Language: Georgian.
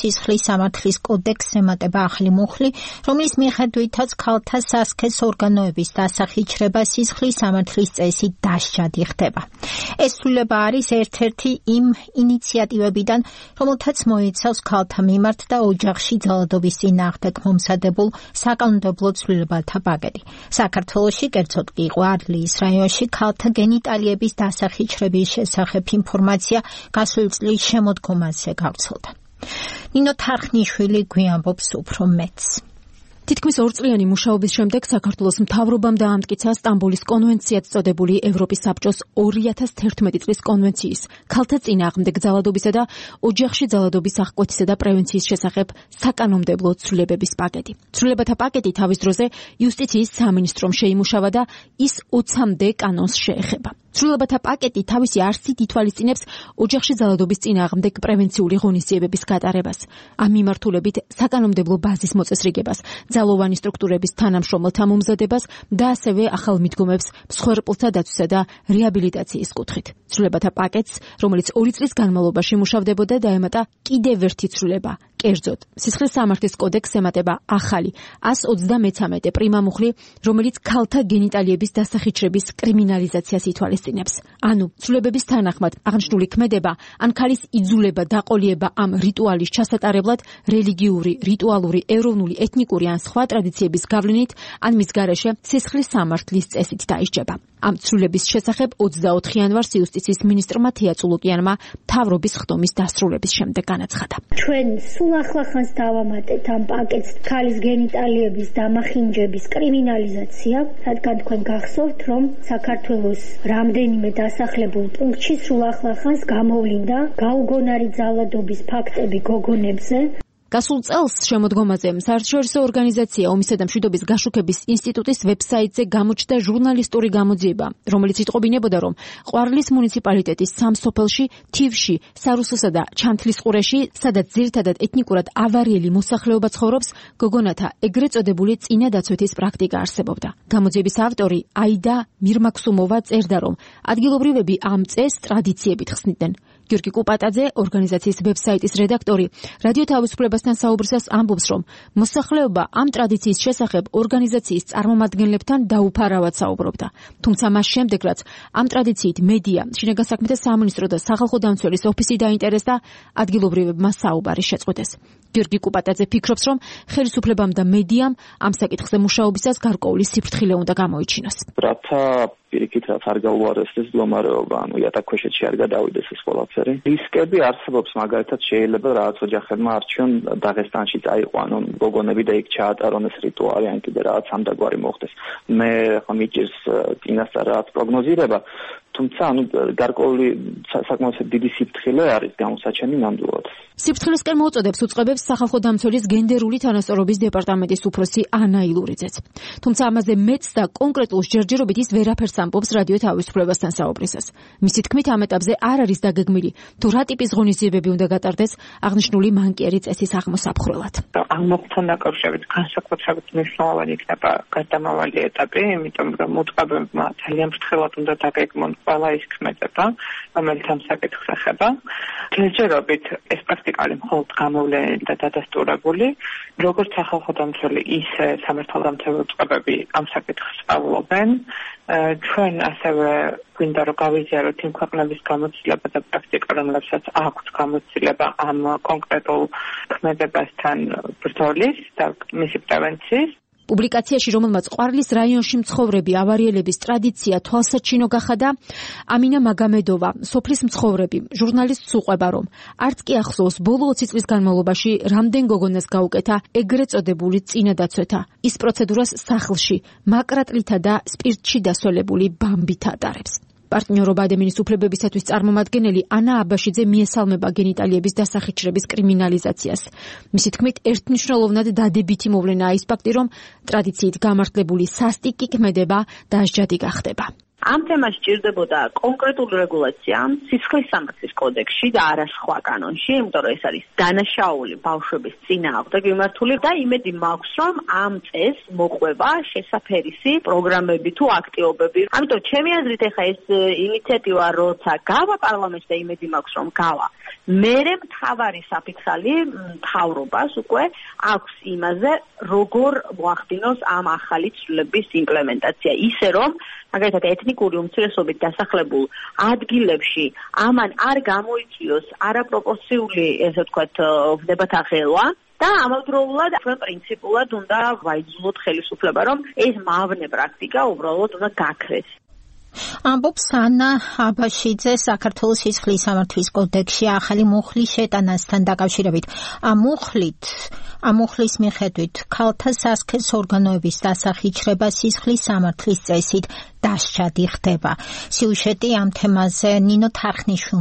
სისხლის სამართლის კოდექსს ემატება ახალი მუხლი, რომლის მიხედვითაც ქალთა სასქეს ორგანოების დასახიჩრება სისხლის სამართლის წესით დასჯადი ხდება. ეს ცვლილება არის ერთ-ერთი იმ ინიციატივებიდან, რომელთაც მოიცავს ქალთა მიმართ და ოჯახში ძალადობის წინააღმდეგ მომზადებულ საკანონმდებლო ცვლილებათა პაკეტი. საქართველოში, კერძოდ კი ყვარლის რაიონში ქალთა გენიტალიების დასახიჩრების შესახებ ინფორმაცია გასული წლის შემოდგომაზე გავრცელდა. ნინო თარხნიშვილი გვიამბობს უფრო მეტს. თითქმის 2 წლიანი მუშაობის შემდეგ საქართველოს მთავრობამ დაამტკიცა სტამბოლის კონვენციად წოდებული ევროპის საბჭოს 2011 წლის კონვენციის ქალთა წინააღმდეგ ძალადობისა და ოჯახში ძალადობის აღკვეთისა და პრევენციის შესახებ საკანონმდებლო ცვლილებების პაკეტი. ცვლილებათა პაკეტი თავის დროზე იუსტიციის სამინისტრომ შეიმუშავა და ის 20-მდე კანონს შეეხება. ცვლილებათა პაკეტი თავისი არსით ითვალისწინებს ოჯახში ძალადობის წინააღმდეგ პრევენციული ღონისძიებების გატარებას, ამ მიმართულებით საკანონმდებლო ბაზის მოწესრიგებას, ძალოვანი სტრუქტურების თანამშრომელთა მომზადებას და ასევე ახალ მიდგომებს მსხვერპლთა დაცვისა და რეაბილიტაციის კუთხით. ცვლილებათა პაკეტს, რომელიც 2 წლის განმავლობაში მუშავდებოდა, დაემატა კიდევ ერთი ცვლილება. კერძოდ, სისხლის სამართლის კოდექსს ემატება ახალი 133 პრიმა მუხლი, რომელიც ქალთა გენიტალიების დასახიჩრების კრიმინალიზაციას ითვალისწინებს. ანუ, ცვლილებების თანახმად აღნიშნული ქმედება ან ქალის იძულება, დაყოლიება ამ რიტუალის ჩასატარებლად რელიგიური, რიტუალური, ეროვნული, ეთნიკური ან სხვა ტრადიციების გავლენით ან მის გარეშე სისხლის სამართლის წესით დაისჯება. ამ ცვლილების შესახებ 24 იანვარს იუსტიციის მინისტრმა თია წულუკიანმა მთავრობის ხდომის დასრულების შემდეგ განაცხადა. ჩვენ სულ ახლახანს დავამატეთ ამ პაკეტს ქალის გენიტალიების დამახინჯების კრიმინალიზაცია, რადგან თქვენ გახსოვთ, რომ საქართველოს რამდენიმე დასახლებულ პუნქტში სულ ახლახანს გამოვლინდა გაუგონარი ძალადობის ფაქტები გოგონებზე. გასულ წელს შემოდგომაზე საერთაშორისო ორგანიზაცია ომისა და მშვიდობის გაშუქების ინსტიტუტის ვებსაიტზე გამოჩნდა ჟურნალისტური გამოძიება, რომელიც იტყობინებოდა, რომ ყვარლის მუნიციპალიტეტის სამ სოფელში, თივში, სარუსოსა და ჩანთლისყურეში, სადაც ძირითადად ეთნიკურად ავარიელი მოსახლეობა ცხოვრობს, გოგონათა ეგრეთ წოდებული წინადაცვეთის პრაქტიკა არსებობდა. გამოძიების ავტორი აიდა მირმაქსუმოვა წერდა, რომ ადგილობრივები ამ წესს ტრადიციებით ხსნიდნენ. გიორგი კუპატაძე, ორგანიზაციის ვებსაიტის რედაქტორი, რადიო თავისუფლებასთან საუბრისას ამბობს, რომ მოსახლეობა ამ ტრადიციის შესახებ ორგანიზაციის წარმომადგენლებთან დაუფარავად საუბრობდა. თუმცა მას შემდეგ, რაც ამ ტრადიციით მედია, შინაგან საქმეთა სამინისტრო და სახალხო დამცველის ოფისი დაინტერესდა, ადგილობრივებმა საუბარი შეწყვეტეს. გიორგი კუპატაძე ფიქრობს, რომ ხელისუფლებამ და მედიამ ამ საკითხზე მუშაობისას გარკვეული სიფრთხილე უნდა გამოიჩინოს. რათა პირიქით რაც არ გაუარესდეს მდგომარეობა, ანუ იატაკქვეშეთში არ გადავიდეს ეს ყველაფერი. რისკები არსებობს, მაგალითად შეიძლება რაღაც ოჯახებმა არჩიონ დაღესტანში წაიყვანონ გოგონები და იქ ჩაატარონ ეს რიტუალი, ან კიდე რაღაც ამდაგვარი მოხდეს. მე ხომ მიჭირს წინასწარ რაღაც პროგნოზირება, თუმცა ანუ გარკვეული საკმაოდ დიდი სიფრთხილე არის გამოსაჩენი ნამდვილად. სიფრთხილესკენ მოუწოდებს უწყებებს სახალხო დამცველის გენდერული თანასწორობის დეპარტამენტის უფროსი ანა ილურიძეც. თუმცა ამაზე მეც და კონკრეტულ ჯერჯერობით ის ვერაფერს ამბობს რადიო თავისუფლებასთან საუბრისას. მისი თქმით, ამ ეტაპზე არ არის დაგეგმილი, თუ რა ტიპის ღონისძიებები უნდა გატარდეს აღნიშნული მანკიერი წესის აღმოსაფხრელად. ამ მოხდთან დაკავშირებით განსაკუთრებით მნიშვნელოვანი იქნება გარდამავალი ეტაპი, იმიტომ რომ უწყებებმა ძალიან ფრთხილად უნდა დაგეგმონ ყველა ის ქმედება, რომელიც ამ საკითხს ეხება. ჯერჯერობით ეს პრაქტიკალი მხოლოდ გამოვლენილი და დადასტურებული, როგორც სახალხო დამცველი, ისე სამართალდამცავი უწყებები ამ საკითხს სწავლობენ. ჩვენ ასევე გვინდა რომ გავიზიაროთ იმ ქვეყნების გამოცდილება და პრაქტიკა, რომლებსაც აქვთ გამოცდილება ამ კონკრეტულ ქმედებასთან ბრძოლის და მისი პრევენციის. პუბლიკაციაში, რომელმაც ყვარლის რაიონში მცხოვრები ავარიელების ტრადიცია თვალსაჩინო გახადა, ამინა მაგამედოვა, სოფლის მცხოვრები, ჟურნალისტს უყვება, რომ არც კი ახსოვს ბოლო 20 წლის განმავლობაში რამდენ გოგონას გაუკეთა ეგრეთ წოდებული წინადაცვეთა. ის პროცედურას სახლში, მაკრატლითა და სპირტში დასველებული ბამბით ატარებს. პარტნიორობა ადამიანის უფლებებისათვის წარმომადგენელი ანა აბაშიძე მიესალმება გენიტალიების დასახიჩრების კრიმინალიზაციას. მისი თქმით, ერთმნიშვნელოვნად დადებითი მოვლენაა ის ფაქტი, რომ ტრადიციით გამართლებული სასტიკი ქმედება დასჯადი გახდება. ამ თემას სჭირდებოდა კონკრეტული რეგულაცია სისხლის სამართლის კოდექსში და არა სხვა კანონში, იმიტომ რომ ეს არის დანაშაული ბავშვების წინააღმდეგ მიმართული და იმედი მაქვს, რომ ამ წესს მოყვება შესაფერისი პროგრამები თუ აქტივობები. ამიტომ ჩემი აზრით ეხა ეს ინიციატივა როცა გავა პარლამენტში და იმედი მაქვს, რომ გავა, მერე მთავარი საფიქსალი მთავრობას უკვე აქვს იმაზე, როგორ მოახდინოს ამ ახალი ცვლილების იმპლემენტაცია. ისე რომ, მაგალითად, ეთნიკური უმცირესობით დასახლებულ ადგილებში ამან არ გამოიწვიოს არაპროპორციული, ესე ვთქვათ, ვნებათა ღელვა და ამავდროულად ჩვენ პრინციპულად უნდა ვაიძულოთ ხელისუფლება, რომ ეს მავნე პრაქტიკა უბრალოდ უნდა გაქრეს. ამბობს ანა აბაშიძე საქართველოს სისხლის სამართლის კოდექსში ახალი მუხლის შეტანასთან დაკავშირებით. ამ მუხლის მიხედვით ქალთა სასქესო ორგანოების დასახიჩრება სისხლის სამართლის წესით დასჯადი ხდება. სიუჟეტი ამ თემაზე ნინო თარხნიშვილ